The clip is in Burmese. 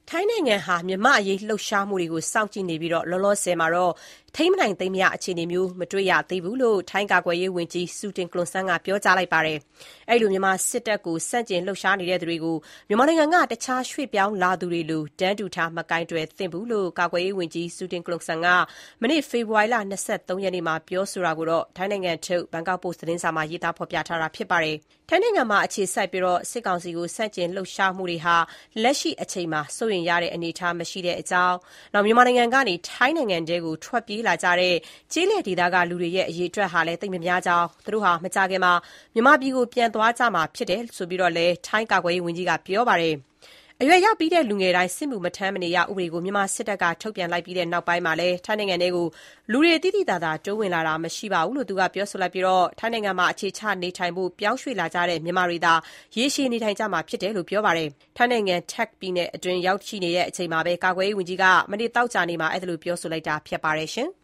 ထိုင်းနိုင်ငံဟာမြန်မာ့အရေးလှုပ်ရှားမှုတွေကိုစောင့်ကြည့်နေပြီးလောလောဆယ်မှာတော့ထိန်းမနိုင်သိမ်းမရအခြေအနေမျိုးမတွေ့ရသေးဘူးလို့ထိုင်းကာကွယ်ရေးဝန်ကြီးဆူတင်ကလွန်ဆန်းကပြောကြားလိုက်ပါတယ်။အဲ့လိုမြန်မာစစ်တပ်ကိုစန့်ကျင်လှုပ်ရှားနေတဲ့သူတွေကိုမြန်မာနိုင်ငံကတခြားရွှေ့ပြောင်းလာသူတွေလိုတန်းတူထားမကိုင်တွယ်သင့်ဘူးလို့ကာကွယ်ရေးဝန်ကြီးဆူတင်ကလွန်ဆန်းကမနေ့ဖေဖော်ဝါရီလ23ရက်နေ့မှာပြောဆိုတာကိုထိုင်းနိုင်ငံထုတ်ဘန်ကောက်ပို့စ်သတင်းစာမှာရေးသားဖော်ပြထားတာဖြစ်ပါတယ်။ထိုင်းနိုင်ငံမှာအခြေစိုက်ပြီးစစ်ကောင်စီကိုစန့်ကျင်လှုပ်ရှားမှုတွေဟာလက်ရှိအချိန်မှာစိုးရိမ်ရတဲ့အနေအထားမရှိတဲ့အကြောင်းမြန်မာနိုင်ငံကနေထိုင်းနိုင်ငံထဲကိုထွက်ပြေးလာကြတဲ့ကျေးလက်ဒေသကလူတွေရဲ့အရေးအတွက်ဟာလည်းသိပ်မများကြောင်းသူတို့ဟာမကြခင်မှာမြန်မာပြည်ကိုပြန်သွားကြမှာဖြစ်တယ်ဆိုပြီးလည်းထိုင်းကာကွယ်ရေးဝန်ကြီးကပြောပါတယ်။အရွယ်ရောက်ပြီးတဲ့လူငယ်တိုင်းစစ်မှုမထမ်းမနေရဥပဒေကိုမြန်မာစစ်တပ်ကထုတ်ပြန်လိုက်ပြီးတဲ့နောက်ပိုင်းမှာလည်းထိုင်းနိုင်ငံထဲကိုလူတွေတိတိတသာတိုးဝင်လာတာမရှိပါဘူးလို့သူကပြောဆိုလိုက်ပြီးထိုင်းနိုင်ငံမှာအခြေချနေထိုင်ဖို့ပြောင်းရွှေ့လာကြတဲ့မြန်မာတွေသာရေရှည်နေထိုင်ကြမှာဖြစ်တယ်လို့ပြောပါတယ်။ထိုင်းနိုင်ငံတက်ပြည်နယ်အတွင်းရောက်ရှိနေတဲ့အချိန်မှာပဲကာကွယ်ရေးဝန်ကြီးကမနေ့တောက်ကြနေမှာအဲ့ဒါလိုပြောဆိုလိုက်တာဖြစ်ပါတယ်ရှင်။